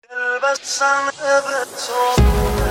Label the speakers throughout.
Speaker 1: دل بستن به تو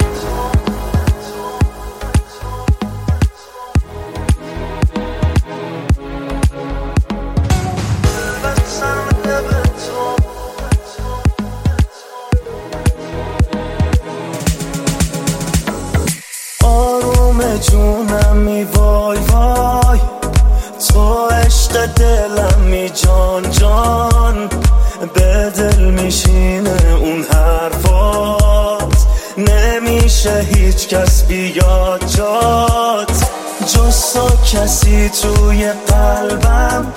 Speaker 1: آروم جونمی وای وای، تو عشق دلمی جان جان، به دل میشینه اون حرفات، نمیشه هیچ کس بیاد جات، جز تو کسی توی قلبم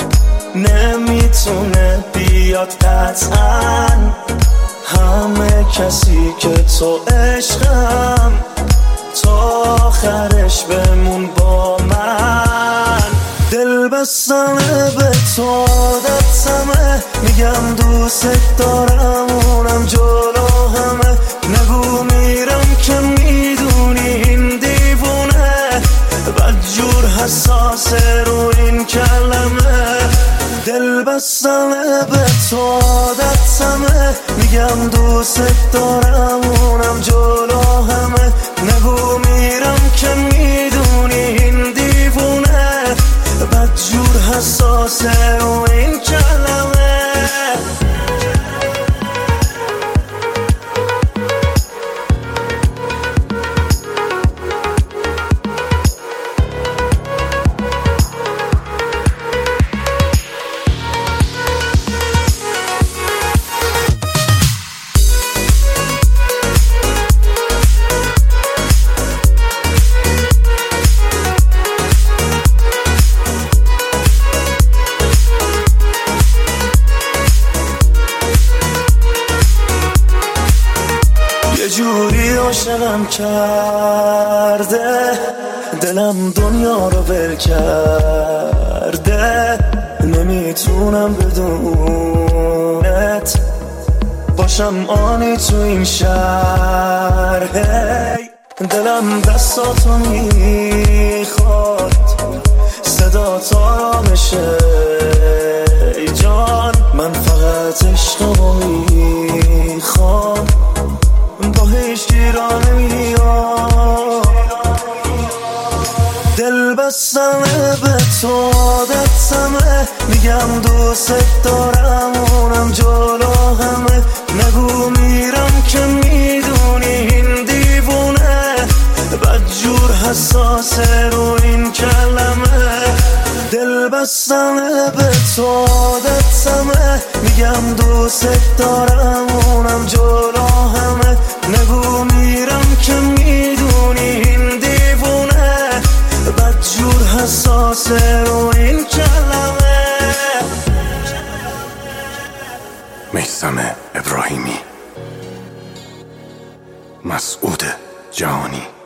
Speaker 1: نمیتونه بیاد قطعا، همه کسی که تو عشقم، تا آخرش بمون با من. دل بستمه به تو عادتمه، میگم دوست دارم اونم جلو همه، نگو میرم که میدونی این دیوونه، بدجور حساسه رو این کلمه. دل بستمه به تو عادتمه، میگم دوست دارم اونم جلو همه، نگو میرم که میدونی این دیوونه، بدجور حساسه رو این کلمه. یه جوری عاشقم کرده، دلم دنیا رو ول کرده، نمیتونم بدونت باشم آنی تو این شهر. دلم دستاتو میخواد، صدا تا را بشه ای جان، من فقط عشقمو میخوام، با هیچ گیرا نمیام. دل بستمه به تو عادتمه، میگم دوست دارم اونم جلو همه، نگو میرم که میدونی این دیوونه، بدجور حساسه رو این کلمه. دل بستمه به تو عادتمه، میگم دوست دارم اونم جلو همه، نگو میرم که میدونی این دیوونه، بدجور حساسه رو این کلمه.
Speaker 2: میثم ابراهیمی، مسعود جهانی.